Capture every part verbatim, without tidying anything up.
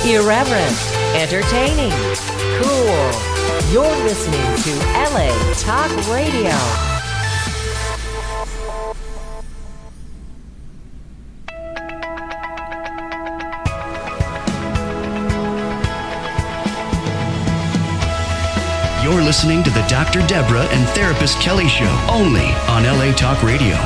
Irreverent, entertaining, cool. You're listening to L A Talk Radio. You're listening to the Doctor Deborah and Therapist Kelly Show, only on L A Talk Radio.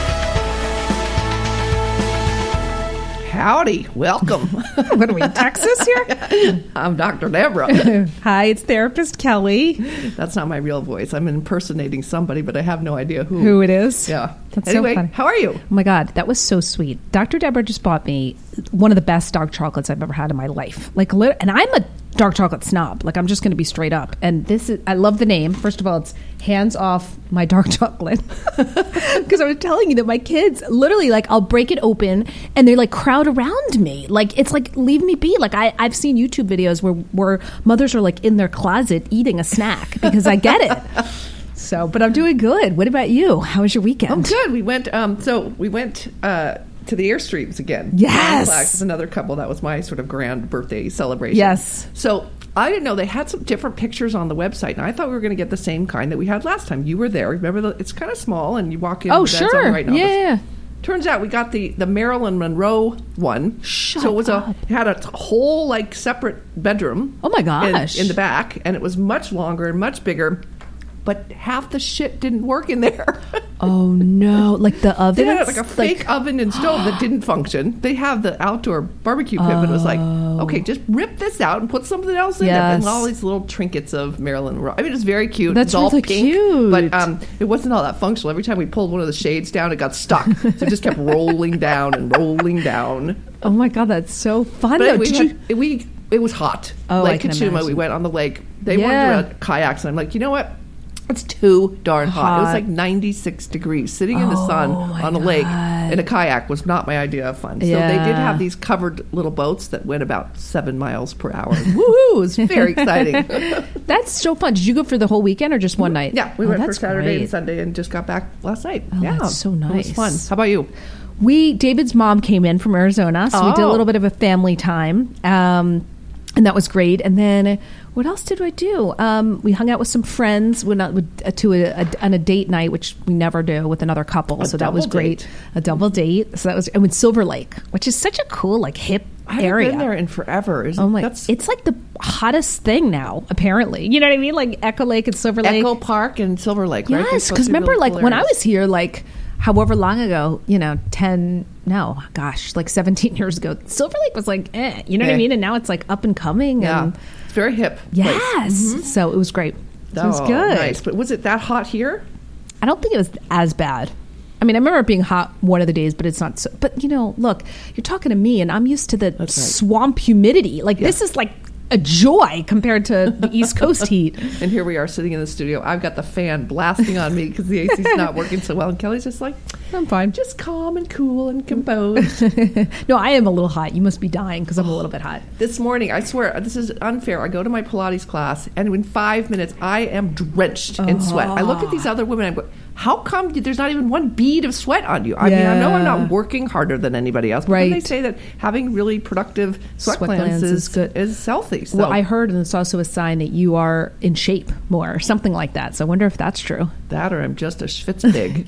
Howdy, welcome. What are we, Texas here? I'm Doctor Deborah. Hi, it's Therapist Kelly. That's not my real voice. I'm impersonating somebody, but I have no idea who. Who it is? Yeah. That's anyway, so funny. How are you? Oh my God, that was so sweet. Doctor Deborah just bought me one of the best dark chocolates I've ever had in my life. Like, lit- and I'm a dark chocolate snob. Like, I'm just going to be straight up. And this is, I love the name. First of all, it's Hands Off My Dark Chocolate. Because I was telling you that my kids, literally, like, I'll break it open and they like crowd around me. Like, it's like, leave me be. Like, I, I've seen YouTube videos where, where mothers are like in their closet eating a snack because I get it. So, but I'm doing good. What about you? How was your weekend? I'm good. We went, um, so we went, uh, to the Airstreams again. Yes. There's another couple. That was my sort of grand birthday celebration. Yes. So I didn't know they had some different pictures on the website, and I thought we were going to get the same kind that we had last time. You were there. Remember, the, it's kind of small, and you walk in. Oh, the bed's on sure. the right. No, yeah. Turns out we got the, the Marilyn Monroe one. Shut so it was up. a it had a t- whole like separate bedroom. Oh my gosh. In, in the back, and it was much longer and much bigger. But half the shit didn't work in there. Oh no! Like the oven? They had like a fake like, oven and stove that didn't function. They have the outdoor barbecue pit, but it was like, okay, just rip this out and put something else in yes. it. And all these little trinkets of Marilyn Monroe. I mean, it was very cute. That's it was really all pink, cute. but um, it wasn't all that functional. Every time we pulled one of the shades down, it got stuck. So it just kept rolling down and rolling down. Oh my God, that's so fun. But though. we, Did had, you? we it was hot. Oh, Lake I can Kachuma. imagine. We went on the lake. They Yeah. wanted to ride kayaks, and I'm like, you know what? It's too darn hot. Hot. It was like ninety-six degrees. Sitting in the Oh, sun my on a lake God. in a kayak was not my idea of fun. So Yeah. they did have these covered little boats that went about seven miles per hour. Woohoo! It was very exciting. That's so fun. Did you go for the whole weekend or just one night? Yeah, we Oh, went for that's Saturday great. and Sunday and just got back last night. Oh, yeah, that's so It nice. was fun. How about you? We, David's mom came in from Arizona, so we did a Oh. little bit of a family time. Um, and that was great. And then what else did I do? Um, we hung out with some friends. Went out with, uh, to a, a, on a date night, which we never do with another couple. A so that was double great. date. A double date. So that was, and with Silver Lake, which is such a cool, like hip I haven't area. been there in forever. Isn't, Oh my! that's It's like the hottest thing now. Apparently, you know what I mean? Like Echo Lake and Silver Lake. Echo Park and Silver Lake, right? They're Yes, supposed because to be remember, really like cool when I areas. was here, like however long ago, you know, ten, no, gosh, like seventeen years ago, Silver Lake was like, eh, you know what Eh. I mean? And now it's like up and coming. Yeah, And it's very hip. yes, place. so it was great. So it was Oh, good. Nice, but was it that hot here? I don't think it was as bad. I mean, I remember it being hot one of the days, but it's not so. But, you know, look, you're talking to me, and I'm used to the That's right. swamp humidity. Like, this is like a joy compared to the East Coast heat. And here we are sitting in the studio. I've got the fan blasting on me because the A C's not working so well. And Kelly's just like, I'm fine. just calm and cool and composed. No, I am a little hot. You must be dying because I'm a little bit hot. This morning, I swear, this is unfair. I go to my Pilates class, and in five minutes, I am drenched in sweat. I look at these other women, and I go, how come there's not even one bead of sweat on you? I mean, I know I'm Yeah. not working harder than anybody else, but then Right. they say that having really productive sweat, Sweat glands, glands is, is good. is healthy. So. Well, I heard, and it's also a sign that you are in shape more, or something like that. So I wonder if that's true. that or I'm just a schwitzpig.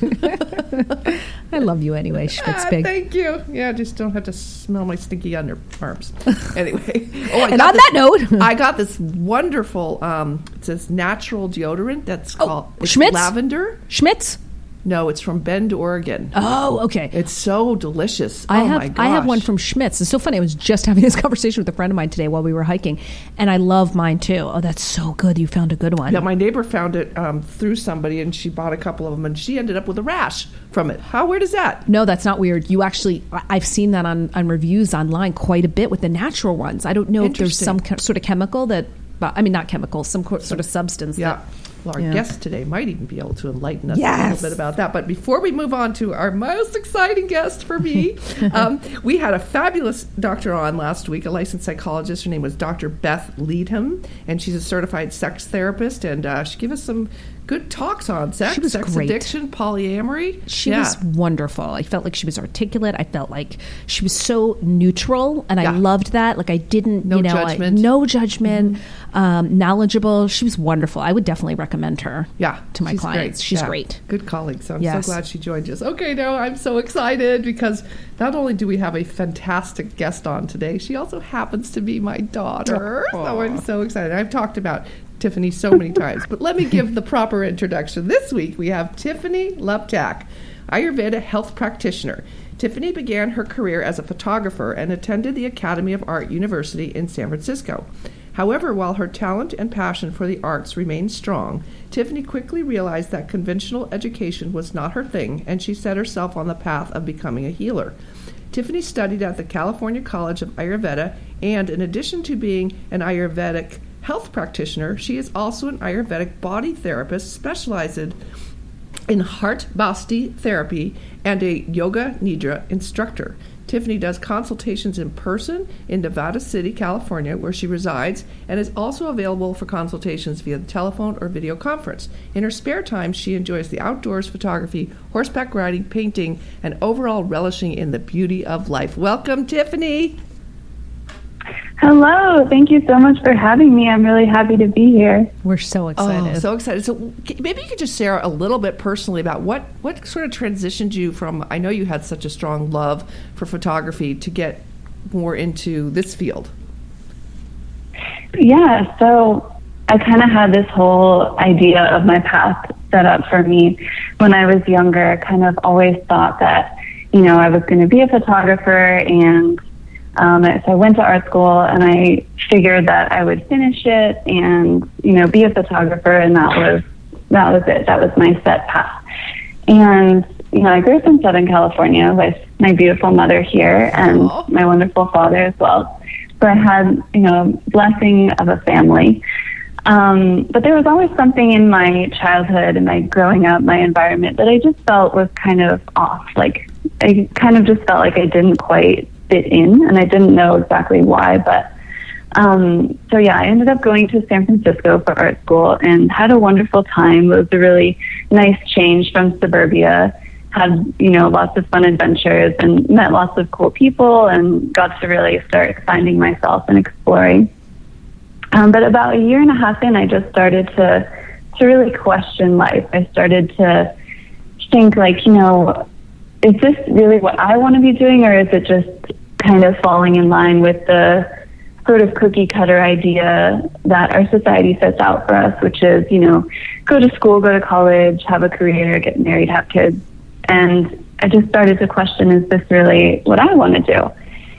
You're I love you anyway, Ah, Schwitzpig. thank you. Yeah, just don't have to smell my stinky underarms. Anyway. Oh, I And got on this, that note- I got this wonderful, um, it says natural deodorant that's Oh, called it's Schmitz? lavender. Schmitz? No, it's from Bend, Oregon. Oh, okay. It's so delicious. I oh have my gosh. I have one from Schmitz. It's so funny. I was just having this conversation with a friend of mine today while we were hiking, and I love mine too. Oh, that's so good. You found a good one. Yeah, my neighbor found it um, through somebody, and she bought a couple of them, and she ended up with a rash from it. How weird is that? No, that's not weird. You actually, I- I've seen that on, on reviews online quite a bit with the natural ones. I don't know if there's some Interesting. ca- sort of chemical that, but I mean, not chemical, some co- sort of substance. Yeah. That, Well, our Yeah. guest today might even be able to enlighten us a Yes. little bit about that. But before we move on to our most exciting guest for me, um, we had a fabulous doctor on last week, a licensed psychologist. Her name was Doctor Beth Leadham, and she's a certified sex therapist. And uh, she gave us some good talks on sex, She was sex great. addiction, polyamory. She Yeah. was wonderful. I felt like she was articulate. I felt like she was so neutral, and Yeah. I loved that. Like I didn't, No you know, I- judgment. no judgment, um, knowledgeable. She was wonderful. I would definitely recommend her. Yeah, to my she's clients. great. She's Yeah. great. Good colleague. So I'm Yes. so glad she joined us. Okay, no, I'm so excited because not only do we have a fantastic guest on today, she also happens to be my daughter. So I'm so excited. I've talked about Tiffany so many times, but let me give the proper introduction. This week we have Tiffany Luptak, Ayurveda health practitioner. Tiffany began her career as a photographer and attended the Academy of Art University in San Francisco. However, while her talent and passion for the arts remained strong, Tiffany quickly realized that conventional education was not her thing, and she set herself on the path of becoming a healer. Tiffany studied at the California College of Ayurveda, and in addition to being an Ayurvedic health practitioner, she is also an Ayurvedic body therapist specialized in heart basti therapy and a yoga nidra instructor. Tiffany does consultations in person in Nevada City, California, where she resides, and is also available for consultations via the telephone or video conference. In her spare time, she enjoys the outdoors, photography, horseback riding, painting, and overall relishing in the beauty of life. Welcome, Tiffany. Hello. Thank you so much for having me. I'm really happy to be here. We're so excited. Oh, so excited. So c- maybe you could just share a little bit personally about what, what sort of transitioned you from, I know you had such a strong love for photography, to get more into this field. Yeah, so I kind of had this whole idea of my path set up for me when I was younger. I kind of always thought that, you know, I was going to be a photographer, and Um, so I went to art school, and I figured that I would finish it and, you know, be a photographer, and that was that was it. That was my set path. And, you know, I grew up in Southern California with my beautiful mother here and Aww. my wonderful father as well. So I had, you know, blessing of a family. Um, but there was always something in my childhood and my growing up, my environment, that I just felt was kind of off. Like, I kind of just felt like I didn't quite fit in, and I didn't know exactly why. But um, so yeah, I ended up going to San Francisco for art school and had a wonderful time. It was a really nice change from suburbia. Had, you know, lots of fun adventures and met lots of cool people, and got to really start finding myself and exploring. Um, but about a year and a half in, I just started to to really question life. I started to think, like, you know, is this really what I want to be doing, or is it just kind of falling in line with the sort of cookie cutter idea that our society sets out for us, which is, you know, go to school, go to college, have a career, get married, have kids. And I just started to question, is this really what I want to do?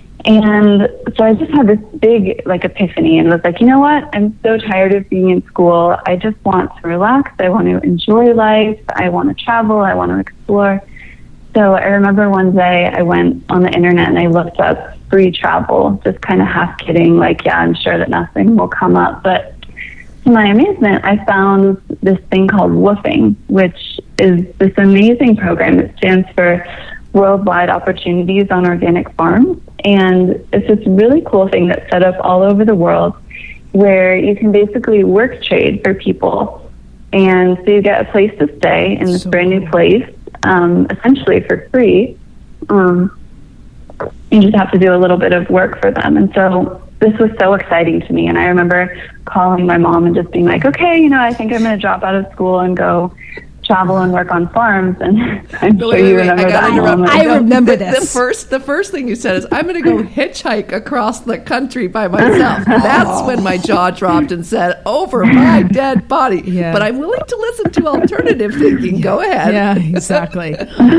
And so I just had this big, like, epiphany, and was like, you know what? I'm so tired of being in school. I just want to relax. I want to enjoy life. I want to travel. I want to explore. So I remember one day I went on the internet and I looked up free travel, just kind of half kidding, like, yeah, I'm sure that nothing will come up. But to my amazement, I found this thing called WWOOFing, which is this amazing program that stands for Worldwide Opportunities on Organic Farms. And it's this really cool thing that's set up all over the world, where you can basically work trade for people. And so you get a place to stay in this So brand new cool. place, um, essentially for free. Um, you just have to do a little bit of work for them. And so this was so exciting to me. And I remember calling my mom and just being like, okay, you know, I think I'm going to drop out of school and go travel and work on farms. And I'm No, sure wait, wait, you wait, remember I gotta that interrupt. moment. I No, remember the, this. The first, the first thing you said is, "I'm going to go hitchhike across the country by myself." That's when my jaw dropped and said, "Over my dead body." Yeah. But I'm willing to listen to alternative thinking. Go ahead. Yeah, exactly.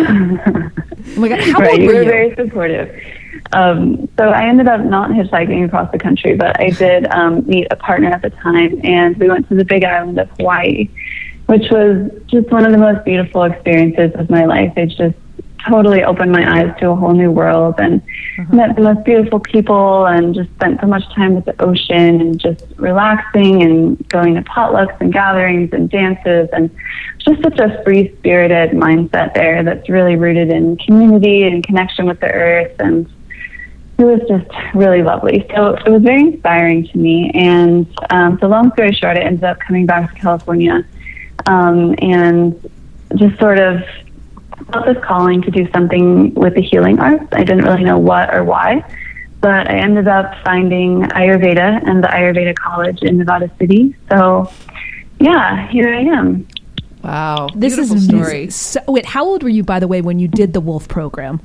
Oh my God, how Right, old you were were you? very supportive. Um, so I ended up not hitchhiking across the country, but I did um, meet a partner at the time, and we went to the Big Island of Hawaii, which was just one of the most beautiful experiences of my life. It just totally opened my eyes to a whole new world, and Uh-huh. met the most beautiful people, and just spent so much time at the ocean and just relaxing and going to potlucks and gatherings and dances, and just such a free-spirited mindset there that's really rooted in community and connection with the earth. And it was just really lovely. So it was very inspiring to me. And um, so long story short, I ended up coming back to California um, and just sort of felt this calling to do something with the healing arts. I didn't really know what or why, but I ended up finding Ayurveda and the Ayurveda College in Nevada City. So, yeah, here I am. Wow. This Beautiful is story. amazing. So, wait, how old were you, by the way, when you did the Wolf program?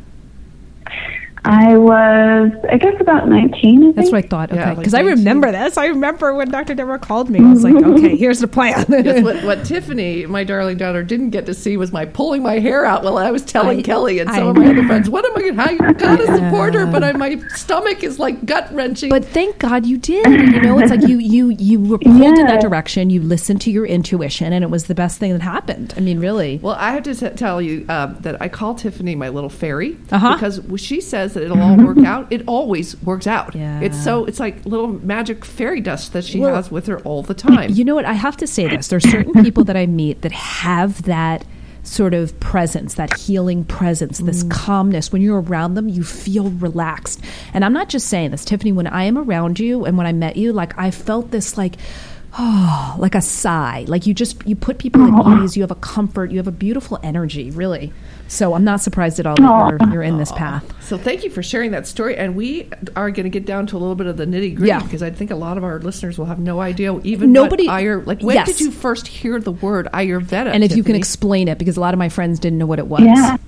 I was, I guess, about nineteen, I think. That's what I thought. Yeah, Okay, like because I nineteen. remember this. I remember when Doctor Deborah called me. I was like, okay, here's the plan. Yes, what, what Tiffany, my darling daughter, didn't get to see was my pulling my hair out while I was telling I- Kelly and some I of my know. other friends, what am I going to, how you got to support her, but I, my stomach is like gut wrenching. But thank God you did. You know, it's like you you you were pulled in Yeah. that direction. You listened to your intuition, and it was the best thing that happened. I mean, really. Well, I have to t- tell you um, that I call Tiffany my little fairy Uh-huh. because when she says that it'll all work out, it always works out. Yeah. It's so it's like little magic fairy dust that she Well, has with her all the time. You know what? I have to say this. There's certain people that I meet that have that sort of presence, that healing presence, this calmness. When you're around them, you feel relaxed. And I'm not just saying this, Tiffany, when I am around you and when I met you, like I felt this like, oh, like a sigh. Like you just, you put people at ease. You have a comfort. You have a beautiful energy, really. So I'm not surprised at all that you're, you're in this path. So thank you for sharing that story. And we are going to get down to a little bit of the nitty gritty Yeah. because I think a lot of our listeners will have no idea even Nobody- what Ayur, like when Yes. did you first hear the word Ayurveda? And if you can Tiffany? explain it, because a lot of my friends didn't know what it was. Yeah.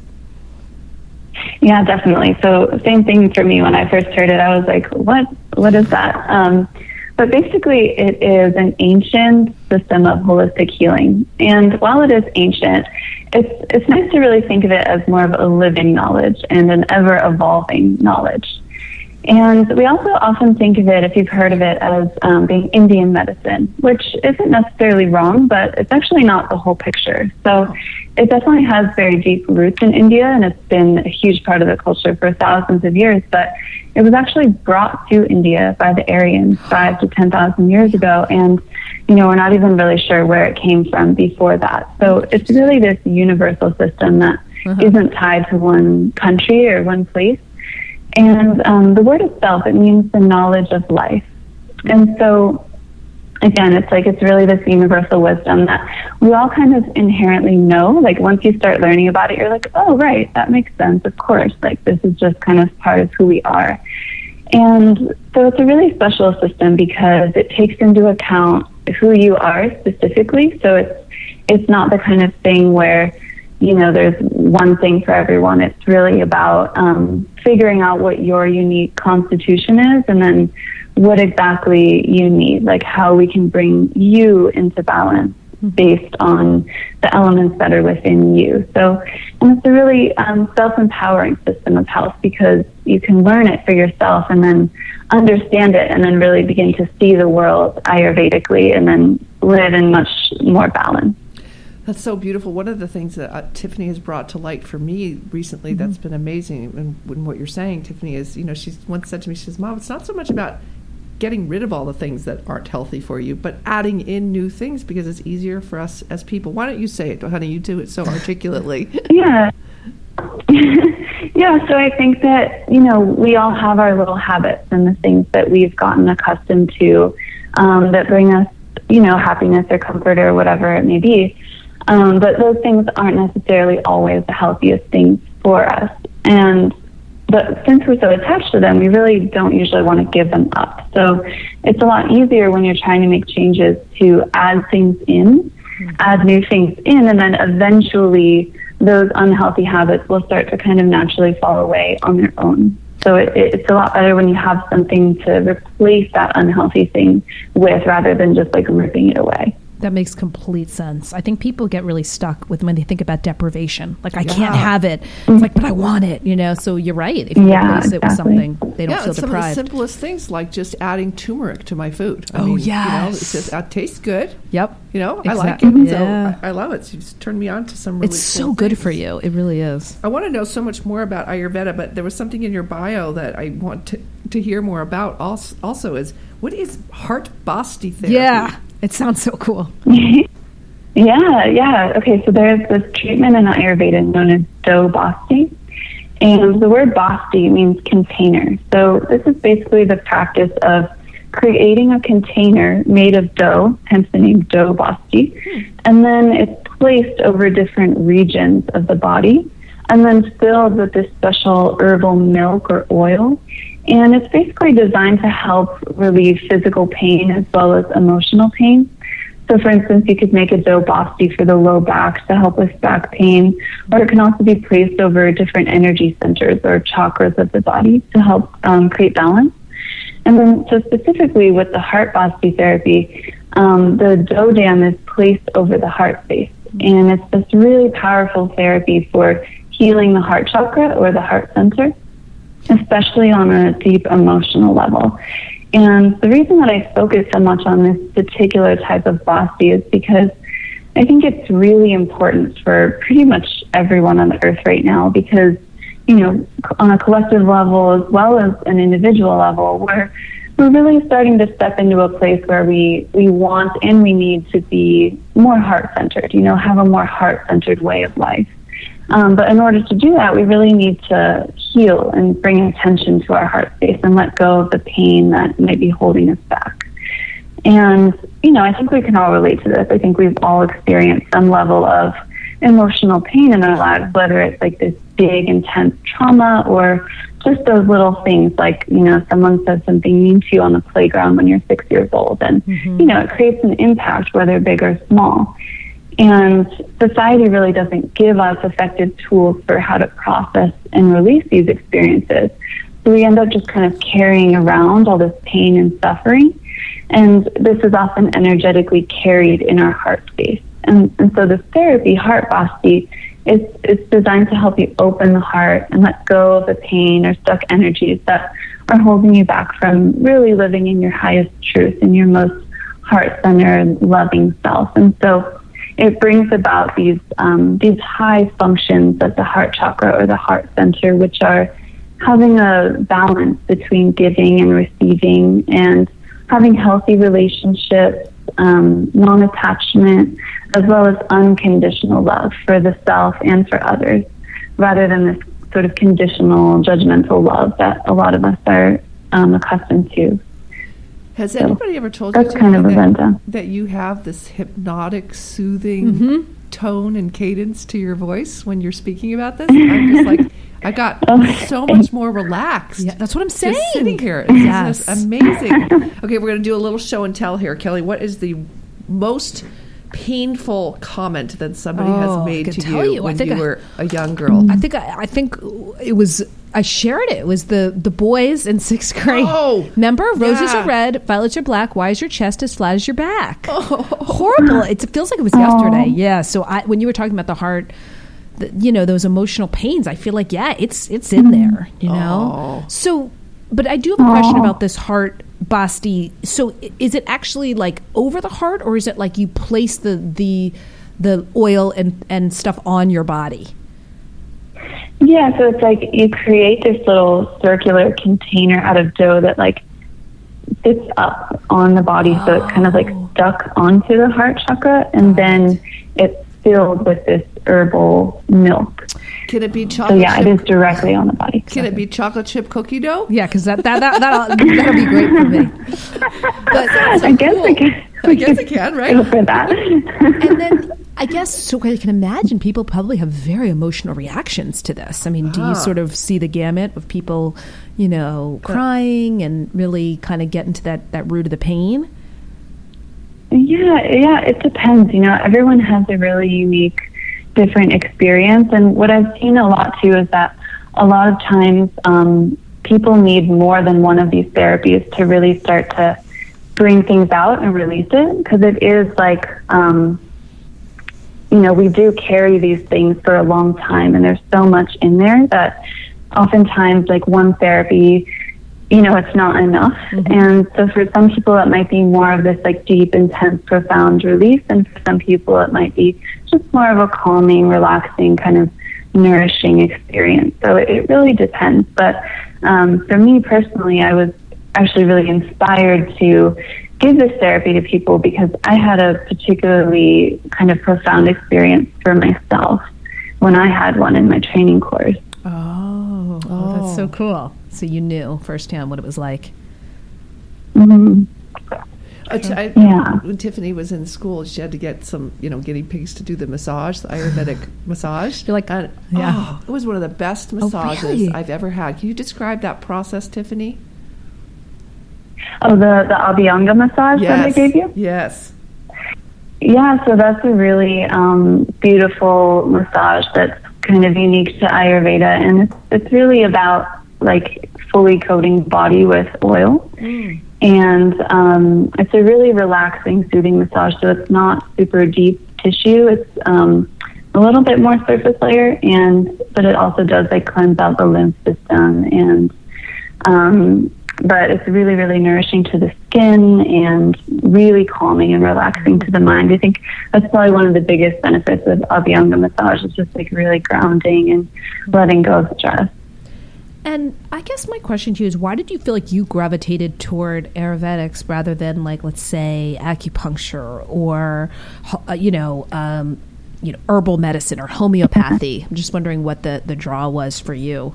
Yeah, definitely. So same thing for me when I first heard it. I was like, what, what is that? Um, but basically it is an ancient system of holistic healing. And while it is ancient, it's, it's nice to really think of it as more of a living knowledge and an ever evolving knowledge. And we also often think of it, if you've heard of it, as um, being Indian medicine, which isn't necessarily wrong, but it's actually not the whole picture. So it definitely has very deep roots in India, and it's been a huge part of the culture for thousands of years. But it was actually brought to India by the Aryans five to ten thousand years ago, and you know we're not even really sure where it came from before that. So it's really this universal system that Uh-huh. isn't tied to one country or one place. And um, the word itself, it means the knowledge of life. And so, again, it's like it's really this universal wisdom that we all kind of inherently know. Like once you start learning about it, you're like, oh, right, that makes sense. Of course, like this is just kind of part of who we are. And so it's a really special system because it takes into account who you are specifically. So it's it's not the kind of thing where, you know, there's one thing for everyone. It's really about um, figuring out what your unique constitution is and then what exactly you need, like how we can bring you into balance based on the elements that are within you. So, and it's a really um, self-empowering system of health because you can learn it for yourself and then understand it and then really begin to see the world Ayurvedically and then live in much more balance. That's so beautiful. One of the things that uh, Tiffany has brought to light for me recently that's been amazing, and when what you're saying, Tiffany, is, you know, she's once said to me, she says, Mom, it's not so much about getting rid of all the things that aren't healthy for you, but adding in new things because it's easier for us as people. Why don't you say it, honey? You do it so articulately. Yeah. Yeah, so I think that, you know, we all have our little habits and the things that we've gotten accustomed to um, that bring us, you know, happiness or comfort or whatever it may be. Um, but those things aren't necessarily always the healthiest things for us. And but since we're so attached to them, we really don't usually want to give them up. So it's a lot easier when you're trying to make changes to add things in, add new things in, and then eventually those unhealthy habits will start to kind of naturally fall away on their own. So it, it, it's a lot better when you have something to replace that unhealthy thing with rather than just like ripping it away. That makes complete sense. I think people get really stuck with when they think about deprivation. Like, I can't Yeah. have it. It's like, but I want it, you know? So you're right. If you Yeah, replace it with exactly. something, they don't Yeah, feel and some deprived. of the simplest things like just adding turmeric to my food. I Oh, mean, You know, yes. it's just, it tastes good. Yep. You know, I like Exactly. it. Yeah. So I, I love it. So you just turned me on to some really It's so cool good things. for you. It really is. I want to know so much more about Ayurveda, but there was something in your bio that I want to, to hear more about also, also is, what is heart basti therapy? Yeah. It sounds so cool. Yeah, yeah. Okay, so there's this treatment in Ayurveda known as Do Basti. And the word Basti means container. So this is basically the practice of creating a container made of dough, hence the name dough basti, hmm. and then it's placed over different regions of the body, and then filled with this special herbal milk or oil. And it's basically designed to help relieve physical pain as well as emotional pain. So, for instance, you could make a dough basti for the low back to help with back pain, or it can also be placed over different energy centers or chakras of the body to help um, create balance. And then, so specifically with the heart basti therapy, um, the dough dam is placed over the heart space. And it's this really powerful therapy for healing the heart chakra or the heart center, especially on a deep emotional level. And the reason that I focus so much on this particular type of basti is because I think it's really important for pretty much everyone on the earth right now, because, you know, on a collective level as well as an individual level, we're, we're really starting to step into a place where we, we want and we need to be more heart-centered, you know, have a more heart-centered way of life. Um, but in order to do that, we really need to heal and bring attention to our heart space and let go of the pain that might be holding us back. And, you know, I think we can all relate to this. I think we've all experienced some level of emotional pain in our lives, whether it's like this big, intense trauma or just those little things like, you know, someone says something mean to you on the playground when you're six years old. And, mm-hmm. you know, it creates an impact, whether big or small. And society really doesn't give us effective tools for how to process and release these experiences. So we end up just kind of carrying around all this pain and suffering. And this is often energetically carried in our heart space. And, and so this therapy, Heart Basti, is it's designed to help you open the heart and let go of the pain or stuck energies that are holding you back from really living in your highest truth and your most heart-centered, loving self. And so it brings about these um, these high functions of the heart chakra or the heart center, which are having a balance between giving and receiving, and having healthy relationships, um, non-attachment, as well as unconditional love for the self and for others, rather than this sort of conditional, judgmental love that a lot of us are um, accustomed to. Has So anybody ever told you that's kind of a that, rundown. that you have this hypnotic, soothing Mm-hmm. tone and cadence to your voice when you're speaking about this? I'm just like, I got Oh, so much more relaxed. Yeah, that's what I'm saying. Just sitting here. This Yes. is just amazing. Okay, we're going to do a little show and tell here. Kelly, what is the most painful comment that somebody Oh, has I made can to tell you, you. I when think you I- were a young girl? I think I, I think it was I shared it. It was the the boys in sixth grade. Oh, remember? Roses yeah. are red, violets are black. Why is your chest as flat as your back? Oh. Horrible. It feels like it was yesterday. Yeah. So I, when you were talking about the heart, the, you know, those emotional pains, I feel like yeah, it's it's in there. You know. Oh. So, but I do have a question about this heart basti. So i- is it actually like over the heart, or is it like you place the the the oil and and stuff on your body? Yeah, so it's like you create this little circular container out of dough that like sits up on the body, so it's kind of like stuck onto the heart chakra, and then it's filled with this herbal milk. Can it be So chocolate yeah, it chip? is directly on the body. Can it be chocolate chip cookie dough? Yeah, because that, that, that, that'll, that'll be great for me. But, I guess cool. I can. I guess it can, right? Go for that. and then I guess, so I can imagine people probably have very emotional reactions to this. I mean, do Ah. you sort of see the gamut of people, you know, crying and really kind of get into that, that root of the pain? Yeah, yeah, it depends. You know, everyone has a really unique, different experience. And what I've seen a lot too is that a lot of times um, people need more than one of these therapies to really start to bring things out and release it. Because it is like, um, you know, we do carry these things for a long time, and there's so much in there that oftentimes, like one therapy, you know, it's not enough. Mm-hmm. And so for some people, it might be more of this like deep, intense, profound release. And for some people, it might be just more of a calming, relaxing, kind of nourishing experience. So it, it really depends. But um, for me personally, I was actually really inspired to give this therapy to people because I had a particularly kind of profound experience for myself when I had one in my training course. Oh, oh, that's so cool. So you knew firsthand what it was like. Mm-hmm. Uh, t- I, Yeah. When Tiffany was in school, she had to get some, you know, guinea pigs to do the massage, the Ayurvedic massage. You're like, and, yeah. oh, it was one of the best massages really? I've ever had. Can you describe that process, Tiffany? Oh, the, the Abhyanga massage that I gave you? Yes. Yeah, so that's a really um, beautiful massage that's kind of unique to Ayurveda, and it's, it's really about like fully coating the body with oil. Mm. And um, it's a really relaxing, soothing massage, so it's not super deep tissue. It's um, a little bit more surface layer, and but it also does like cleanse out the lymph system, and um, but it's really, really nourishing to the skin and really calming and relaxing to the mind. I think that's probably one of the biggest benefits of Abhyanga massage. It's just like really grounding and letting go of stress. And I guess my question to you is, why did you feel like you gravitated toward Ayurvedics rather than, like, let's say, acupuncture or, uh, you know, um, you know, herbal medicine or homeopathy? I'm just wondering what the, the draw was for you.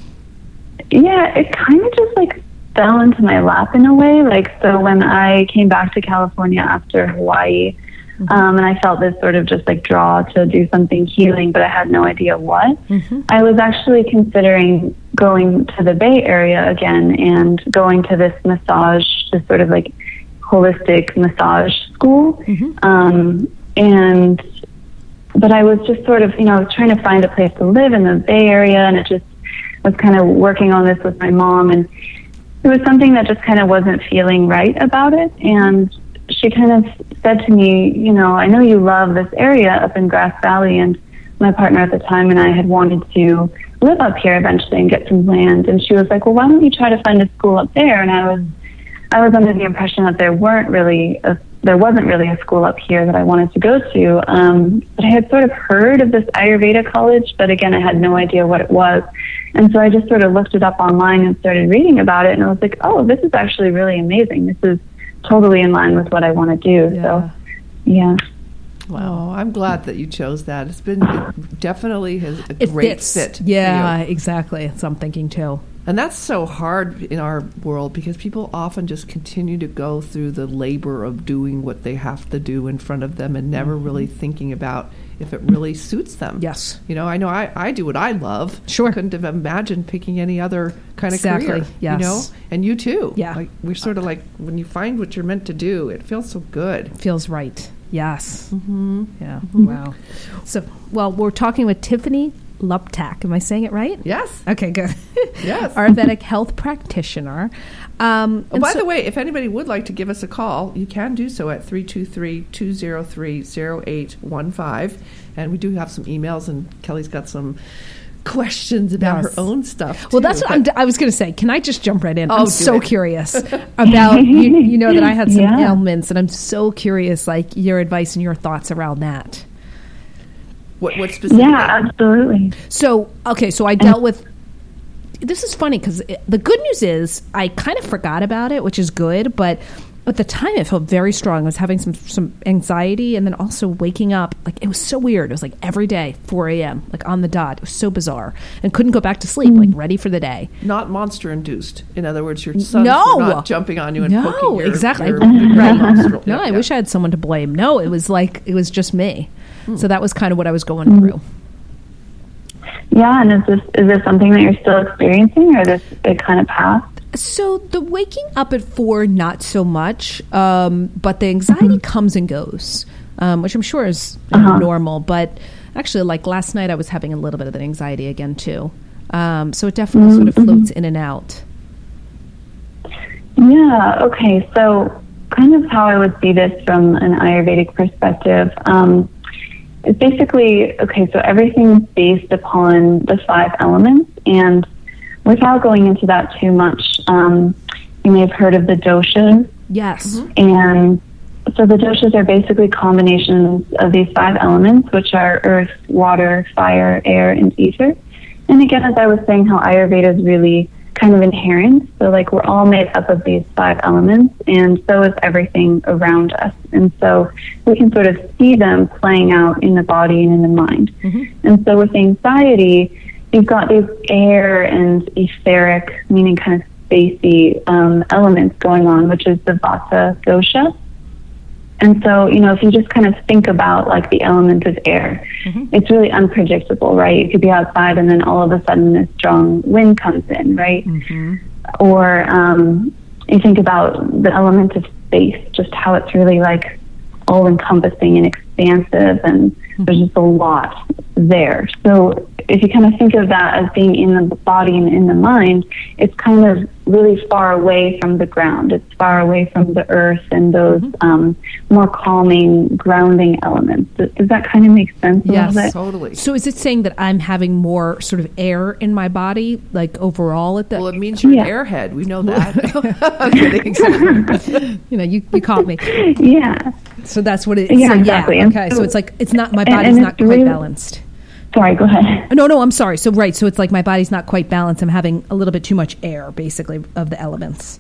Yeah, it kind of just like fell into my lap in a way. Like, so when I came back to California after Hawaii, mm-hmm. um, and I felt this sort of just like draw to do something healing, but I had no idea what, mm-hmm. I was actually considering going to the Bay Area again and going to this massage, this sort of like holistic massage school. Mm-hmm. Um, and, but I was just sort of, you know, I was trying to find a place to live in the Bay Area, and it just, I was kind of working on this with my mom, and it was something that just kind of wasn't feeling right about it. And she kind of said to me, you know, I know you love this area up in Grass Valley, and my partner at the time and I had wanted to live up here eventually and get some land. And she was like, well, why don't you try to find a school up there? And I was, I was under the impression that there weren't really, a, there wasn't really a school up here that I wanted to go to. Um, but I had sort of heard of this Ayurveda college, but again, I had no idea what it was. And so I just sort of looked it up online and started reading about it. And I was like, oh, this is actually really amazing. This is totally in line with what I want to do. Yeah. So, yeah. Wow, I'm glad that you chose that. It's been it definitely has a It great fits. fit. Yeah, for you. exactly. So I'm thinking too. And that's so hard in our world because people often just continue to go through the labor of doing what they have to do in front of them and never really thinking about if it really suits them. Yes. You know, I know I, I do what I love. Sure. Couldn't have imagined picking any other kind of Exactly. career. Yes. You know? And you too. Yeah. Like we're sort of like when you find what you're meant to do, it feels so good. Feels right. Yes. Mm-hmm. Yeah. Mm-hmm. Wow. So, well, we're talking with Tiffany Luptak. Am I saying it right? Yes. Okay, good. Yes. Ayurvedic health practitioner. Um, Oh, and by so- the way, if anybody would like to give us a call, you can do so at three two three, two zero three, zero eight one five. And we do have some emails, and Kelly's got some questions about Yes. her own stuff, Well, too, that's what but- I'm d- I was going to say. Can I just jump right in? Oh, I'm do so it. curious about, you, you know, that I had some Yeah. ailments, and I'm so curious, like, your advice and your thoughts around that. What, what specifically? Yeah, absolutely. So, okay, so I dealt with, this is funny because the good news is I kind of forgot about it, which is good, but at the time it felt very strong. I was having some, some anxiety, and then also waking up, like, it was so weird. It was like every day, four a.m., like on the dot. It was so bizarre, and couldn't go back to sleep, like ready for the day. Not monster-induced. In other words, your sons No. were not jumping on you and No, poking your, exactly. your, Right. your nostril. No, Yeah, I yeah. wish I had someone to blame. No, it was like, it was just me. So that was kind of what I was going through. Yeah, and is this is this something that you're still experiencing, or this it kind of passed? So the waking up at four, not so much, um, but the anxiety Mm-hmm. comes and goes, um, which I'm sure is Uh-huh. normal. But actually, like last night, I was having a little bit of that anxiety again too. Um, so it definitely sort of Mm-hmm. floats in and out. Yeah, okay. So kind of how I would see this from an Ayurvedic perspective. Um, it's basically, okay, so everything's based upon the five elements. And without going into that too much, um, you may have heard of the doshas. Yes. And so the doshas are basically combinations of these five elements, which are earth, water, fire, air, and ether. And again, as I was saying, how Ayurveda is really kind of inherent. So like we're all made up of these five elements, and so is everything around us. And so we can sort of see them playing out in the body and in the mind. Mm-hmm. And so with anxiety, you've got these air and etheric, meaning kind of spacey um, elements going on, which is the Vata dosha. And so, you know, if you just kind of think about like the element of air, mm-hmm. it's really unpredictable, right? You could be outside and then all of a sudden a strong wind comes in, right? Mm-hmm. Or um, you think about the element of space, just how it's really like all encompassing and expansive, and mm-hmm. there's just a lot there. So if you kind of think of that as being in the body and in the mind, it's kind of really far away from the ground. It's far away from the earth and those mm-hmm. um, more calming, grounding elements. Does, does that kind of make sense? A yes, little bit? Totally. So is it saying that I'm having more sort of air in my body, like overall at the... Well, it means you're Yeah. an airhead. We know that. I'm kidding. you know, you, you caught me. Yeah. So that's what it... Yeah, so, exactly. Yeah, And okay, so- so it's like, it's not, my and- body's and not it's quite really- balanced. Sorry, go ahead. No, no, I'm sorry. So, right, so it's like my body's not quite balanced. I'm having a little bit too much air, basically, of the elements.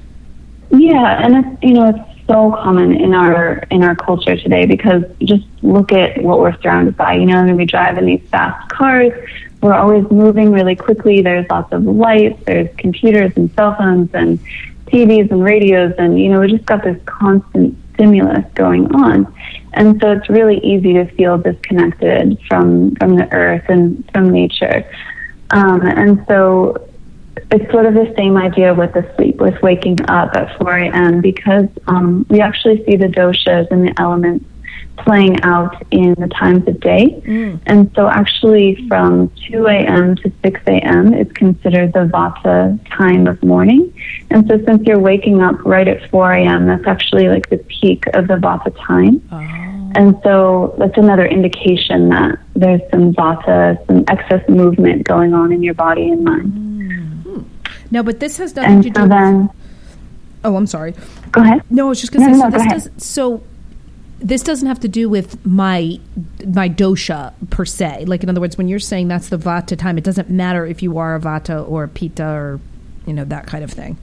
Yeah, and it's, you know, it's so common in our in our culture today, because just look at what we're surrounded by. You know, when we drive in these fast cars, we're always moving really quickly. There's lots of lights, there's computers and cell phones and T Vs and radios, and, you know, we just got this constant stimulus going on. And so it's really easy to feel disconnected from, from the earth and from nature. Um, and so it's sort of the same idea with the sleep, with waking up at four a.m., because um, we actually see the doshas and the elements playing out in the times of day. Mm. And so actually from two a.m. to six a.m. is considered the Vata time of morning. And so since you're waking up right at four a.m., that's actually like the peak of the Vata time. Oh. And so that's another indication that there's some Vata, some excess movement going on in your body and mind. Mm. No, but this has nothing and to so do then, with... Oh, I'm sorry. Go ahead. No, I was just going to no, say, no, so, no, this does, so this doesn't have to do with my my dosha per se. Like, in other words, when you're saying that's the Vata time, it doesn't matter if you are a Vata or a Pitta or, you know, that kind of thing.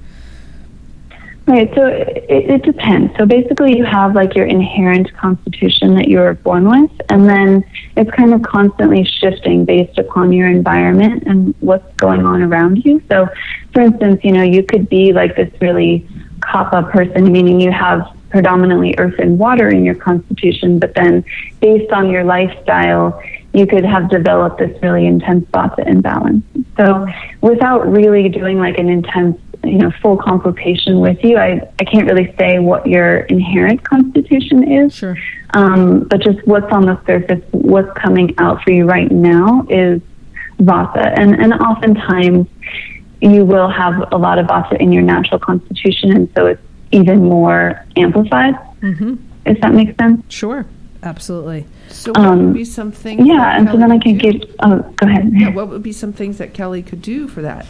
Right, so it, it depends. So basically you have like your inherent constitution that you were born with, and then it's kind of constantly shifting based upon your environment and what's going on around you. So for instance, you know, you could be like this really kapha person, meaning you have predominantly earth and water in your constitution, but then based on your lifestyle, you could have developed this really intense Vata imbalance. So without really doing like an intense, you know, full consultation with you, I, I can't really say what your inherent constitution is. Sure. Um, but just what's on the surface, what's coming out for you right now is Vata. And, and oftentimes you will have a lot of Vata in your natural constitution, and so it's even more amplified. Mm-hmm. If that makes sense? Sure. Absolutely. So what Um, would be some things Yeah, that and so Kelly then I could can do? give, oh, go ahead. Yeah, what would be some things that Kelly could do for that?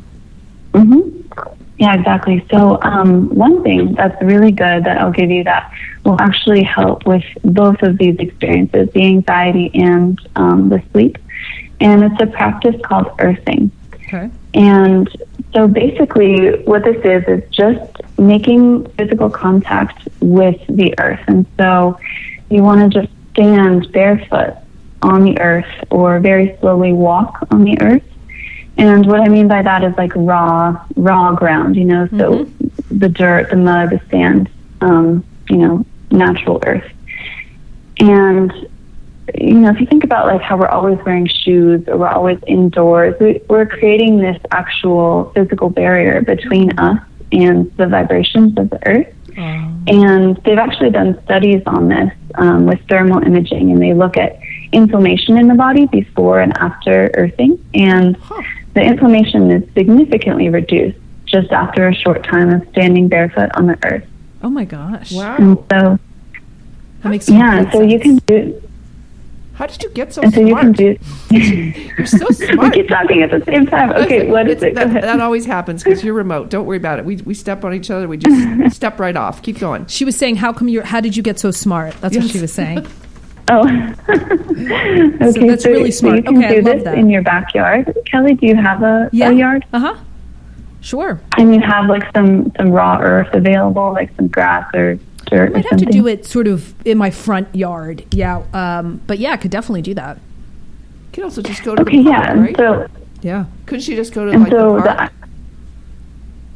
Mm-hmm. Yeah, exactly. So um, one thing that's really good that I'll give you that will actually help with both of these experiences, the anxiety and um, the sleep, and it's a practice called earthing. Okay. And so basically what this is is just making physical contact with the earth. And so you want to just stand barefoot on the earth or very slowly walk on the earth. And what I mean by that is like raw, raw ground, you know, so mm-hmm. the dirt, the mud, the sand, um, you know, natural earth. And, you know, if you think about like how we're always wearing shoes or we're always indoors, we, we're creating this actual physical barrier between us and the vibrations of the earth. Oh. And they've actually done studies on this um, with thermal imaging, and they look at inflammation in the body before and after earthing. And huh. the inflammation is significantly reduced just after a short time of standing barefoot on the earth. Oh my gosh. Wow. And so, that makes yeah, so sense. you can do... How did you get so and so smart? you can do... You're so smart. We keep talking at the same time. Okay, Listen, what is it's, it? Go that, ahead. that always happens because you're remote. Don't worry about it. We we step on each other. We just step right off. Keep going. She was saying, "How come you're? How did you get so smart?" That's Yes. what she was saying. Oh, okay. So that's really smart. So you can Okay, I do love this that. in your backyard. Kelly, do you have a, Yeah. a yard? Uh huh. Sure. And you have like some some raw earth available, like some grass or dirt I might or have something? to do it sort of in my front yard. Yeah. Um, but yeah, I could definitely do that. You can also just go to Okay, the yeah. park, And right? so, Yeah. Couldn't she just go to and like so the park?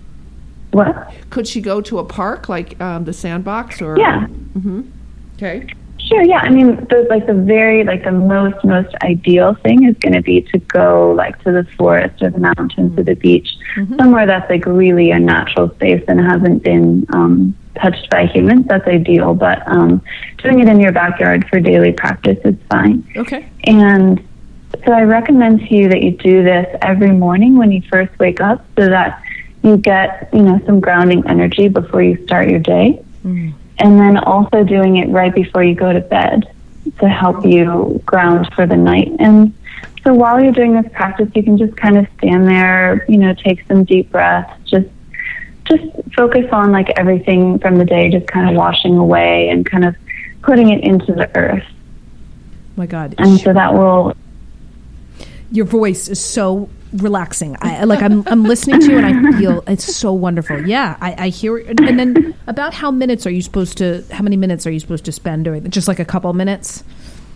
What? Could she go to a park like um, the Sandbox or? Yeah. Mm-hmm. Okay. Sure, yeah. I mean, the, like the very, like the most, most ideal thing is going to be to go like to the forest or the mountains or the beach, mm-hmm. somewhere that's like really a natural space and hasn't been um, touched by humans. That's ideal. But um, doing it in your backyard for daily practice is fine. Okay. And so I recommend to you that you do this every morning when you first wake up so that you get, you know, some grounding energy before you start your day. Mm-hmm. And then also doing it right before you go to bed to help you ground for the night. And so while you're doing this practice, you can just kind of stand there, you know, take some deep breaths, just just focus on like everything from the day, just kind of washing away and kind of putting it into the earth. My God. And so that will... Your voice is so relaxing. I like I'm I'm listening to you and I feel it's so wonderful. Yeah, I, I hear it. And then about how minutes are you supposed to how many minutes are you supposed to spend doing it? Just like a couple minutes?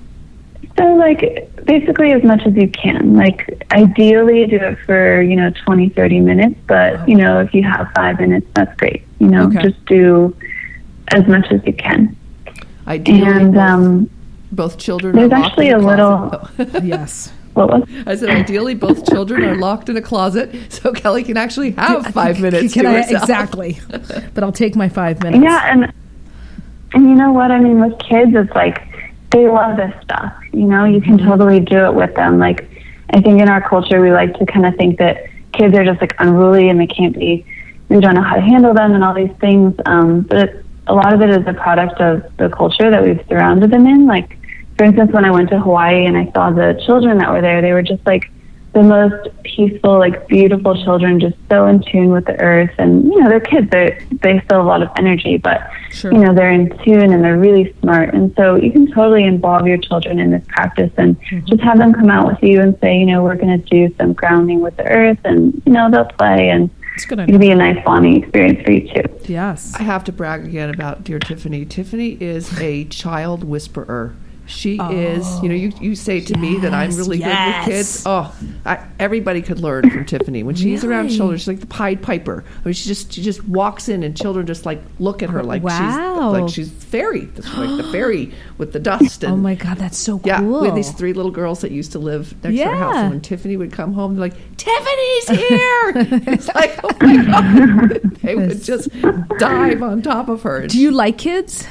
So like basically as much as you can. Like ideally do it for, you know, twenty, thirty minutes, but you know, if you have five minutes, that's great. You know, okay. Just do as much as you can. Ideally and both, um both children there's are actually a little oh. Yes. What was? I said, ideally, both children are locked in a closet, so Kelly can actually have five minutes can to I, herself. Exactly. But I'll take my five minutes. Yeah, and and you know what? I mean, with kids, it's like they love this stuff. You know, you can mm-hmm. totally do it with them. Like, I think in our culture, we like to kind of think that kids are just like unruly and they can't be, we don't know how to handle them and all these things. Um, but a lot of it is a product of the culture that we've surrounded them in. Like, for instance, when I went to Hawaii and I saw the children that were there, they were just like the most peaceful, like beautiful children, just so in tune with the earth. And, you know, they're kids, they they still have a lot of energy, but, sure. you know, they're in tune and they're really smart. And so you can totally involve your children in this practice and mm-hmm. just have them come out with you and say, you know, we're going to do some grounding with the earth, and, you know, they'll play, and it'll be a nice bonding experience for you too. Yes. I have to brag again about dear Tiffany. Tiffany is a child whisperer. She oh, is, you know, you, you say to yes, me that I'm really yes. good with kids. Oh, I, everybody could learn from Tiffany. When she's really? around children, she's like the Pied Piper. I mean, she just she just walks in and children just like look at her like wow. she's like she's fairy. That's like the fairy with the dust. And, oh my God, that's so cool. Yeah, we had these three little girls that used to live next yeah. to our house. And when Tiffany would come home, they're like, Tiffany's here. It's like, oh my God. They would just dive on top of her. Do you like kids?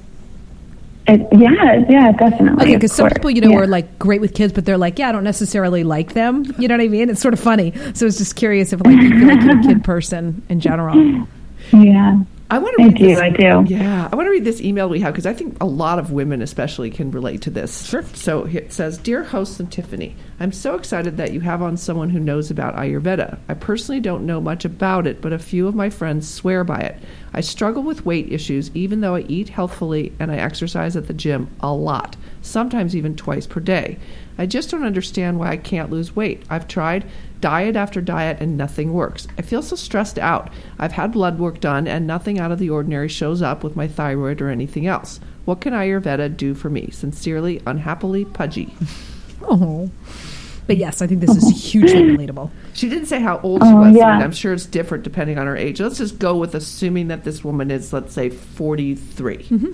It, yeah, yeah, definitely. Okay, because some people, you know, yeah. are like great with kids, but they're like, yeah, I don't necessarily like them. You know what I mean? It's sort of funny. So I was just curious if, like, you feel like you're a kid person in general. Yeah. I want to read I do, this, I do. Yeah, I want to read this email we have because I think a lot of women especially can relate to this. Sure. So it says, Dear hosts and Tiffany, I'm so excited that you have on someone who knows about Ayurveda. I personally don't know much about it, but a few of my friends swear by it. I struggle with weight issues even though I eat healthfully and I exercise at the gym a lot, sometimes even twice per day. I just don't understand why I can't lose weight. I've tried diet after diet and nothing works. I feel so stressed out. I've had blood work done and nothing out of the ordinary shows up with my thyroid or anything else. What can Ayurveda do for me? Sincerely, unhappily, Pudgy. Oh. But yes, I think this is hugely relatable. She didn't say how old she oh, was. Yeah. And I'm sure it's different depending on her age. Let's just go with assuming that this woman is, let's say, forty-three. Mm-hmm.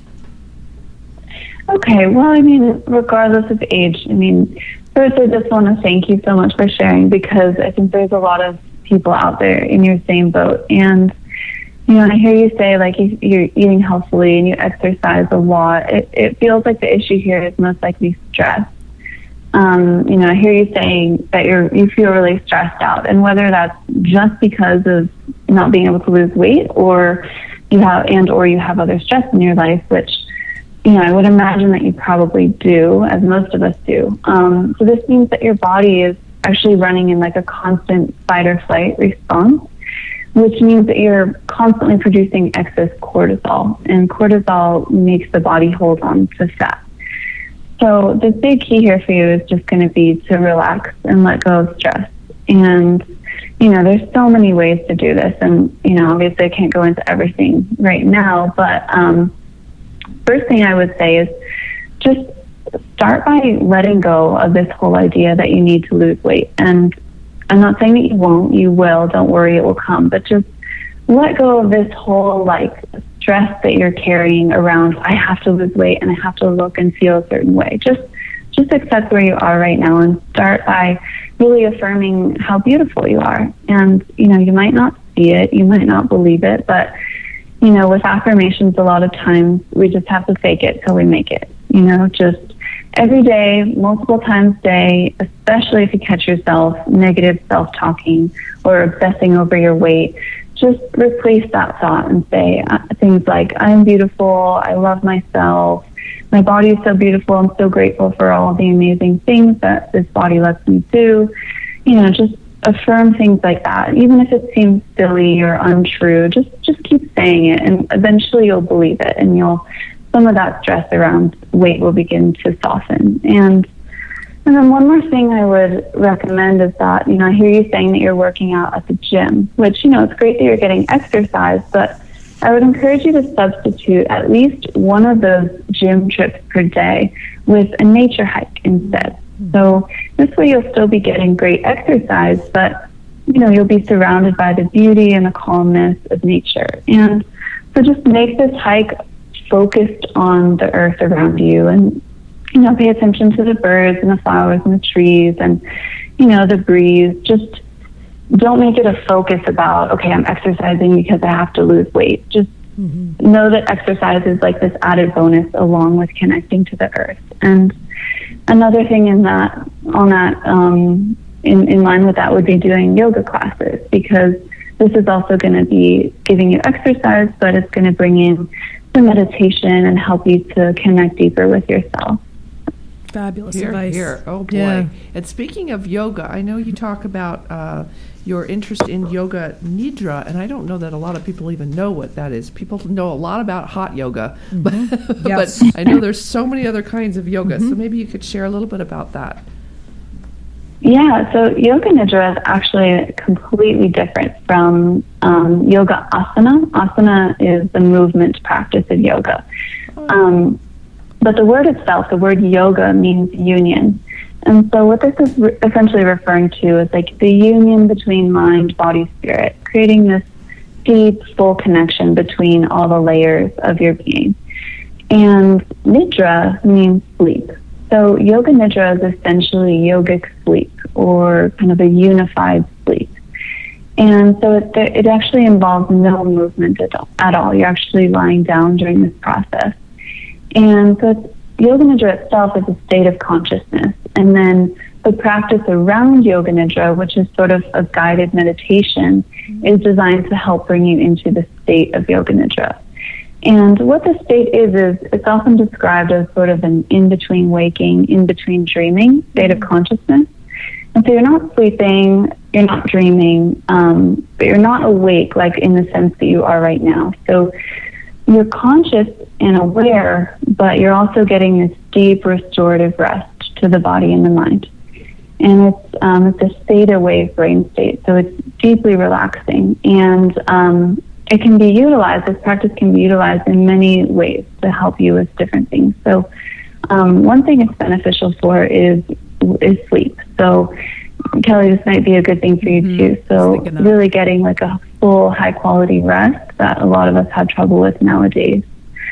Okay, well, I mean, regardless of age, I mean, first I just want to thank you so much for sharing, because I think there's a lot of people out there in your same boat. And, you know, I hear you say, like, if you're eating healthfully and you exercise a lot, it, it feels like the issue here is most likely stress. Um, you know, I hear you saying that you're, you feel really stressed out, and whether that's just because of not being able to lose weight, or you have, and or you have other stress in your life, which, you know, I would imagine that you probably do, as most of us do. Um, so this means that your body is actually running in like a constant fight or flight response, which means that you're constantly producing excess cortisol, and cortisol makes the body hold on to fat. So the big key here for you is just going to be to relax and let go of stress. And, you know, there's so many ways to do this. And, you know, obviously I can't go into everything right now, but um, first thing I would say is just start by letting go of this whole idea that you need to lose weight. And I'm not saying that you won't, you will, don't worry, it will come. But just let go of this whole like stress that you're carrying around. I have to lose weight and I have to look and feel a certain way. Just, just accept where you are right now and start by really affirming how beautiful you are. And, you know, you might not see it, you might not believe it, but, you know, with affirmations, a lot of times we just have to fake it till we make it. You know, just every day, multiple times a day, especially if you catch yourself negative self-talking or obsessing over your weight, just replace that thought and say uh, things like, I'm beautiful, I love myself, my body is so beautiful, I'm so grateful for all the amazing things that this body lets me do. You know, just affirm things like that. Even if it seems silly or untrue, just, just keep saying it, and eventually you'll believe it, and you'll some of that stress around weight will begin to soften. And and then one more thing I would recommend is that, you know, I hear you saying that you're working out at the gym, which, you know, it's great that you're getting exercise, but I would encourage you to substitute at least one of those gym trips per day with a nature hike instead. So this way you'll still be getting great exercise, but, you know, you'll be surrounded by the beauty and the calmness of nature. And so just make this hike focused on the earth around you, and, you know, pay attention to the birds and the flowers and the trees and, you know, the breeze. Just don't make it a focus about, okay, I'm exercising because I have to lose weight. Just mm-hmm. know that exercise is like this added bonus along with connecting to the earth. And another thing in that, on that, um, in, in line with that would be doing yoga classes, because this is also going to be giving you exercise, but it's going to bring in the meditation and help you to connect deeper with yourself. Fabulous here, advice. Here. Oh, boy. Yeah. And speaking of yoga, I know you talk about uh, your interest in yoga nidra, and I don't know that a lot of people even know what that is. People know a lot about hot yoga, mm-hmm. but, yes. but I know there's so many other kinds of yoga, mm-hmm. so maybe you could share a little bit about that. Yeah, so yoga nidra is actually completely different from um, yoga asana. Asana is the movement practice of yoga. Um, but the word itself, the word yoga, means union. And so what this is re- essentially referring to is like the union between mind, body, spirit, creating this deep, full connection between all the layers of your being. And nidra means sleep. So yoga nidra is essentially yogic sleep, or kind of a unified sleep. And so it, it actually involves no movement at all, at all. You're actually lying down during this process. And so it's, yoga nidra itself is a state of consciousness. And then the practice around yoga nidra, which is sort of a guided meditation, is designed to help bring you into the state of yoga nidra. And what the state is, is it's often described as sort of an in-between waking, in-between dreaming state of consciousness. And so you're not sleeping, you're not dreaming, um, but you're not awake, like in the sense that you are right now. So you're conscious and aware, but you're also getting this deep restorative rest to the body and the mind. And it's um, it's a theta wave brain state, so it's deeply relaxing. And um, it can be utilized, this practice can be utilized in many ways to help you with different things. So um, one thing it's beneficial for is is sleep. So Kelly, this might be a good thing for you mm-hmm. too. So really getting like a full high quality rest that a lot of us have trouble with nowadays.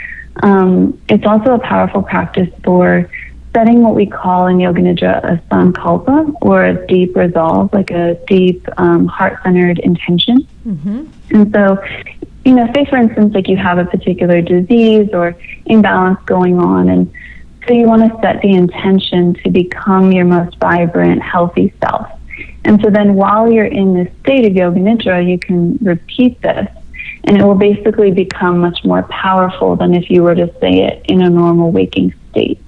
Um, it's also a powerful practice for setting what we call in Yoga Nidra a sankalpa, or a deep resolve, like a deep um, heart-centered intention. Mm-hmm. And so, you know, say for instance, like you have a particular disease or imbalance going on, and so you want to set the intention to become your most vibrant, healthy self. And so then while you're in this state of Yoga Nidra, you can repeat this, and it will basically become much more powerful than if you were to say it in a normal waking state.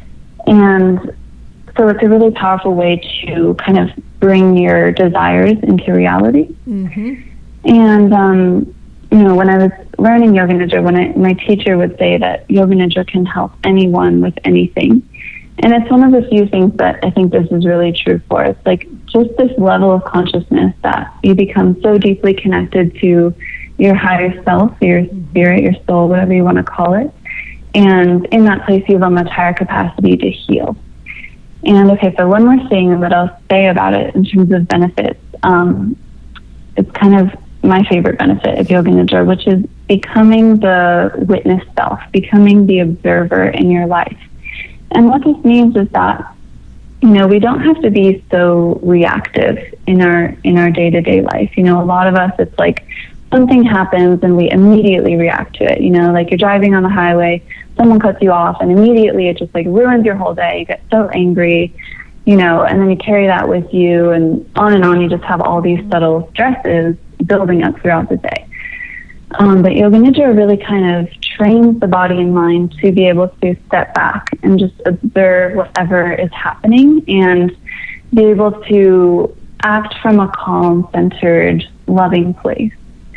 And so it's a really powerful way to kind of bring your desires into reality. Mm-hmm. And, um, you know, when I was learning Yoga Nidra, when I, my teacher would say that Yoga Nidra can help anyone with anything. And it's one of the few things that I think this is really true for. It's like just this level of consciousness that you become so deeply connected to your higher self, your spirit, your soul, whatever you want to call it. And in that place, you have a much higher capacity to heal. And okay, so one more thing that I'll say about it in terms of benefits. Um, it's kind of, my favorite benefit of Yoga Nidra, which is becoming the witness self, becoming the observer in your life. And what this means is that, you know, we don't have to be so reactive in our in our day-to-day life. You know, a lot of us, it's like something happens and we immediately react to it. You know, like you're driving on the highway, someone cuts you off, and immediately it just like ruins your whole day. You get so angry, you know, and then you carry that with you, and on and on. You just have all these subtle stresses building up throughout the day. Um, but Yoga Nidra really kind of trains the body and mind to be able to step back and just observe whatever is happening and be able to act from a calm, centered, loving place.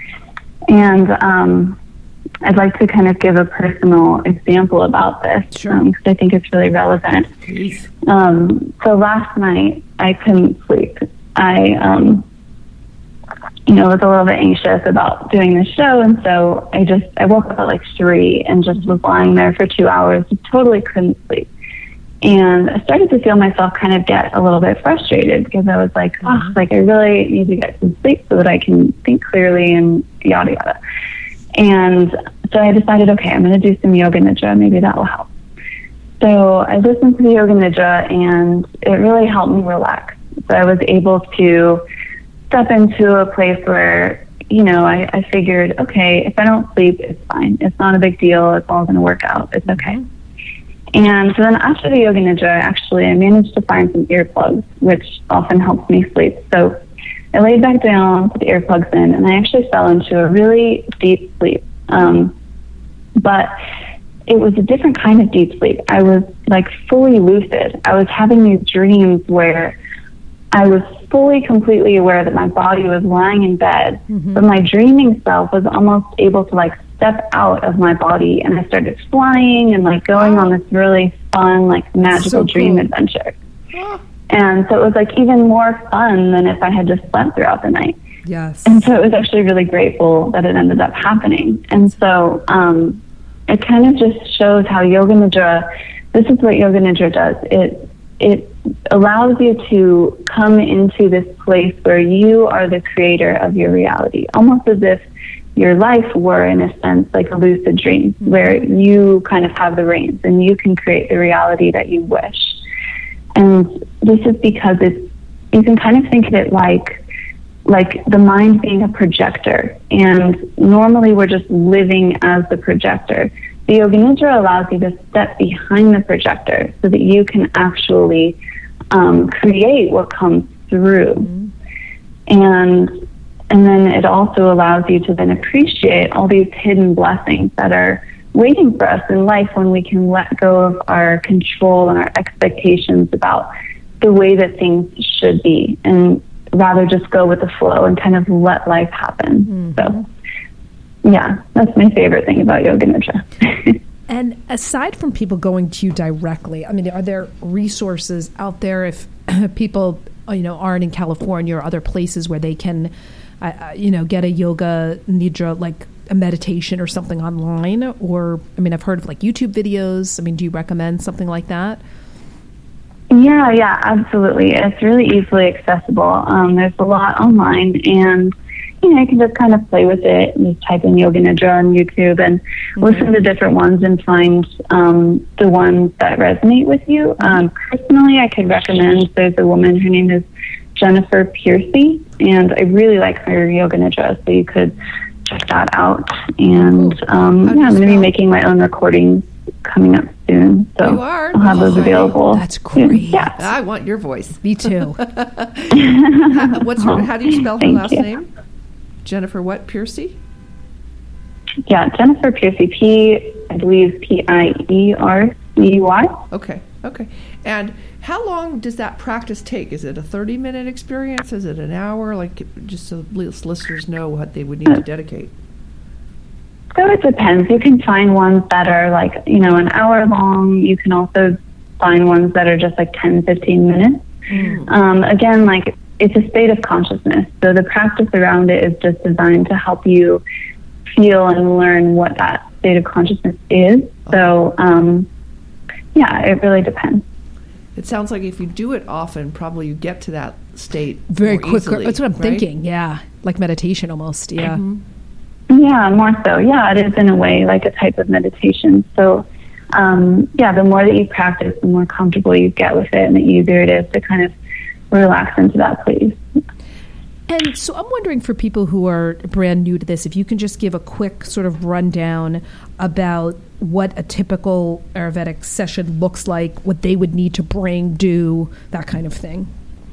And um, I'd like to kind of give a personal example about this, because Sure. um, I think it's really relevant. Please. Um, so last night I couldn't sleep. I, um, you know, was a little bit anxious about doing the show, and so I just I woke up at like three and just was lying there for two hours, totally couldn't sleep. And I started to feel myself kind of get a little bit frustrated because I was like, oh, like I really need to get some sleep so that I can think clearly and yada yada. And so I decided, okay, I'm going to do some Yoga Nidra. Maybe that will help. So I listened to the Yoga Nidra, and it really helped me relax. So I was able to step into a place where, you know, I, I figured, okay, if I don't sleep, it's fine. It's not a big deal. It's all going to work out. It's okay. And so then after the Yoga Nidra, actually, I managed to find some earplugs, which often helps me sleep. So I laid back down, put the earplugs in, and I actually fell into a really deep sleep. Um, but it was a different kind of deep sleep. I was like fully lucid. I was having these dreams where I was fully, completely aware that my body was lying in bed, mm-hmm. but my dreaming self was almost able to like step out of my body, and I started flying and like going on this really fun, like magical So dream cool. adventure. And so it was like even more fun than if I had just slept throughout the night. Yes. And so it was actually really grateful that it ended up happening. And so um, it kind of just shows how Yoga Nidra, this is what Yoga Nidra does. It it allows you to come into this place where you are the creator of your reality, almost as if your life were, in a sense, like a lucid dream, where you kind of have the reins and you can create the reality that you wish. And this is because it's, you can kind of think of it like, like the mind being a projector. And normally we're just living as the projector. The Yoga Nidra allows you to step behind the projector so that you can actually um, create what comes through. Mm-hmm. And and then it also allows you to then appreciate all these hidden blessings that are waiting for us in life when we can let go of our control and our expectations about the way that things should be, and rather just go with the flow and kind of let life happen. Mm-hmm. So yeah, that's my favorite thing about Yoga Nidra. And aside from people going to you directly, I mean, are there resources out there if people, you know, aren't in California or other places where they can, uh, you know, get a Yoga Nidra, like a meditation or something online? Or, I mean, I've heard of like YouTube videos. I mean, do you recommend something like that? Yeah, yeah, absolutely. It's really easily accessible. Um, there's a lot online, and you know, you can just kind of play with it and just type in Yoga Nidra on YouTube and mm-hmm. listen to different ones and find um, the ones that resonate with you. Um, personally, I could recommend, there's a woman, her name is Jennifer Piercy, and I really like her Yoga Nidra, so you could check that out. And um, yeah, I'm going to be making my own recordings coming up soon, so you are? I'll have those Oh, available. That's great. Yeah. I want your voice. Me too. What's her, how do you spell her Thank last you. name? Jennifer what? Piercy? Yeah, Jennifer Piercy, P, I believe P I E R C Y. Okay, okay. And how long does that practice take? Is it a thirty-minute experience? Is it an hour? Like, just so listeners know what they would need to dedicate. So it depends. You can find ones that are like, you know, an hour long. You can also find ones that are just like ten, fifteen minutes. Mm. Um, again, like, it's a state of consciousness. So the practice around it is just designed to help you feel and learn what that state of consciousness is. So, um, yeah, it really depends. It sounds like if you do it often, probably you get to that state Very more quick. easily, That's what I'm right? thinking. Yeah. Like meditation almost. Yeah. Mm-hmm. Yeah, more so. Yeah, it is in a way like a type of meditation. So, um, yeah, the more that you practice, the more comfortable you get with it, and the easier it is to kind of relax into that place. And so I'm wondering, for people who are brand new to this, if you can just give a quick sort of rundown about what a typical Ayurvedic session looks like, what they would need to bring, do, that kind of thing.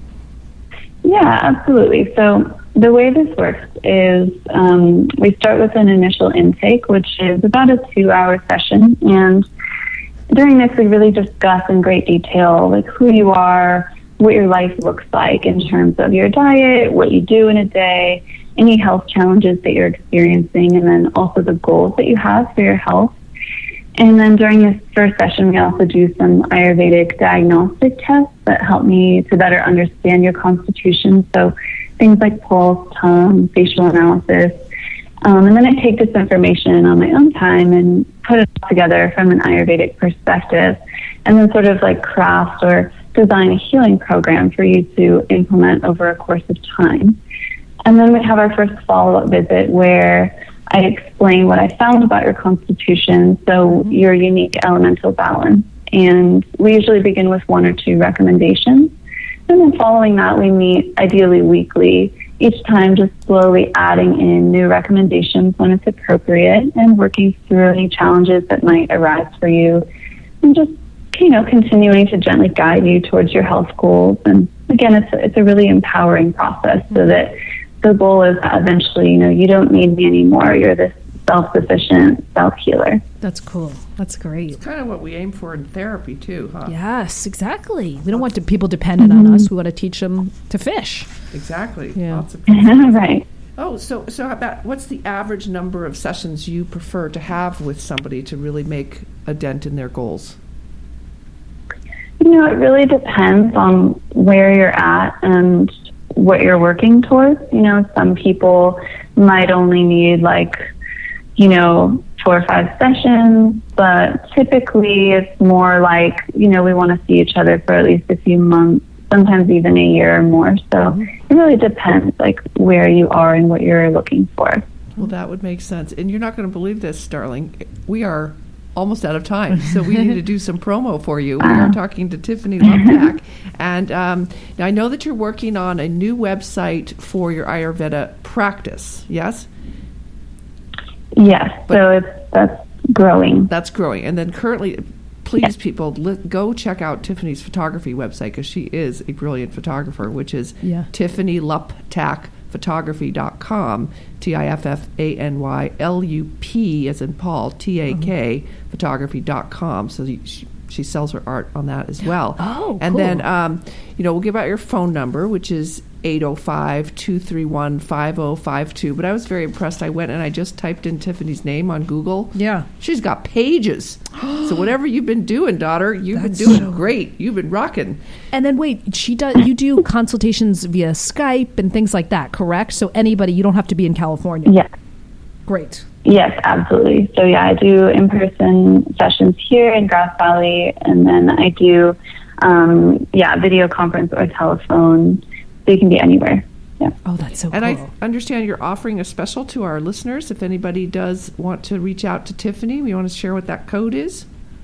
Yeah, absolutely. So the way this works is um, we start with an initial intake, which is about a two-hour session. And during this, we really discuss in great detail like who you are, what your life looks like in terms of your diet, what you do in a day, any health challenges that you're experiencing, and then also the goals that you have for your health. And then during this first session, we also do some Ayurvedic diagnostic tests that help me to better understand your constitution. So things like pulse, tongue, facial analysis. Um, and then I take this information on my own time and put it together from an Ayurvedic perspective, and then sort of like craft or design a healing program for you to implement over a course of time. And then we have our first follow-up visit where I explain what I found about your constitution, so your unique elemental balance. And we usually begin with one or two recommendations. And then following that, we meet ideally weekly, each time just slowly adding in new recommendations when it's appropriate and working through any challenges that might arise for you, and just, you know, continuing to gently guide you towards your health goals. And again, it's a, it's a really empowering process, so that the goal is that eventually, you know, you don't need me anymore. You're this self-sufficient self-healer. That's cool. That's great. It's kind of what we aim for in therapy too, huh? Yes, exactly. We don't want to, people dependent on us. We want to teach them to fish. Exactly. Yeah. Lots of Right. Oh, so so how about what's the average number of sessions you prefer to have with somebody to really make a dent in their goals? You know, it really depends on where you're at and what you're working towards. You know, some people might only need like, you know, four or five sessions, but typically it's more like, you know, we want to see each other for at least a few months, sometimes even a year or more. So it really depends like where you are and what you're looking for. Well, that would make sense. And you're not going to believe this, darling. We are almost out of time, so we need to do some promo for you. We are talking to Tiffany Luptak, and um, now I know that you're working on a new website for your Ayurveda practice. Yes, Yes, But- so it's that's growing. that's growing. And then currently, please, people, li- go check out Tiffany's photography website, because she is a brilliant photographer, which is Yeah. Tiffany Luptak photography dot com, T I F F A N Y L U P as in Paul, T A K, photography dot com. So you, she, she sells her art on that as well. Oh, And cool. then, um, you know, we'll give out your phone number, which is eight oh five, two three one, five oh five two. But I was very impressed. I went and I just typed in Tiffany's name on Google. Yeah. She's got pages. So whatever you've been doing, daughter, you've That's been doing so- great. You've been rocking. And then wait, she does. You do consultations via Skype and things like that, correct? So anybody, you don't have to be in California. Yes. Great. Yes, absolutely. So yeah, I do in-person sessions here in Grass Valley, and then I do, um, yeah, video conference or telephone. So you can be anywhere. Yeah. Oh, that's so And cool. I understand you're offering a special to our listeners. If anybody does want to reach out to Tiffany, we want to share what that code is.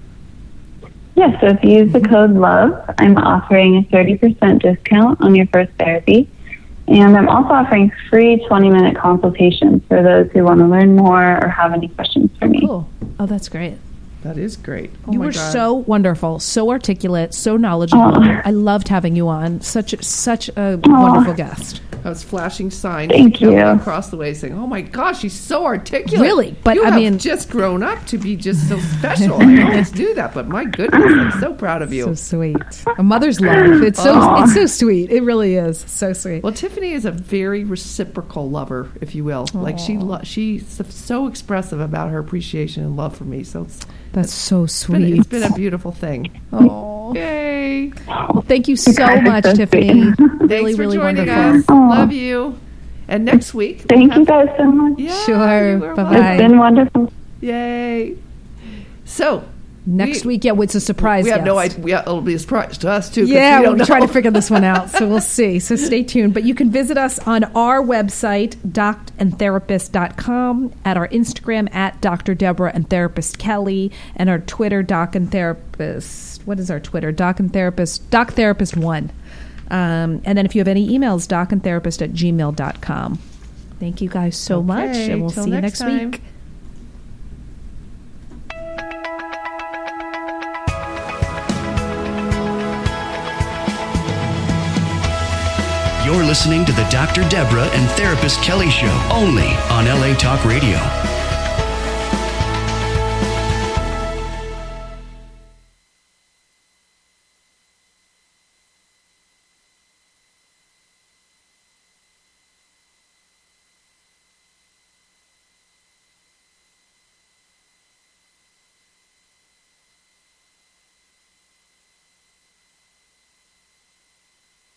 Yeah, so if you use the code LOVE, I'm offering a thirty percent discount on your first therapy. And I'm also offering free twenty-minute consultations for those who want to learn more or have any questions for me. Cool. Oh, that's great. That is great. Oh You my were God. so wonderful, so articulate, so knowledgeable. Aw. I loved having you on. Such such a wonderful guest. I was flashing signs Thank coming you. across the way saying, oh my gosh, she's so articulate. Really? But, you I have mean- just grown up to be just so special. I always do that, but my goodness, I'm so proud of you. So sweet. A mother's love. It's so Aw. it's so sweet. It really is. So sweet. Well, Tiffany is a very reciprocal lover, if you will. Like she, lo- she's so expressive about her appreciation and love for me. So it's That's so been, sweet. it's been a beautiful thing. Oh. Yay! Well, thank you so guys are much, so Tiffany. sweet. Really, Thanks for really joining wonderful. us. Aw. Love you. And next week, Thank you guys so much. yeah, Sure. you are Bye-bye. welcome. It's been wonderful. Yay! So, Next We- week, yeah, it's a surprise. We have no guest. idea. We have, it'll be a surprise to us too. 'cause Yeah, we we're don't trying to know. figure this one out, so we'll see. So stay tuned. But you can visit us on our website, doc and therapist dot com, at our Instagram, at Doctor Deborah and Therapist Kelly, and our Twitter, Doc and Therapist. What is our Twitter? Doc and Therapist, Doc Therapist one. Um, and then if you have any emails, doc and therapist at gmail dot com. Thank you guys so Okay, much, and we'll till see you next next time. week. You're listening to the Doctor Deborah and Therapist Kelly Show, only on L A Talk Radio.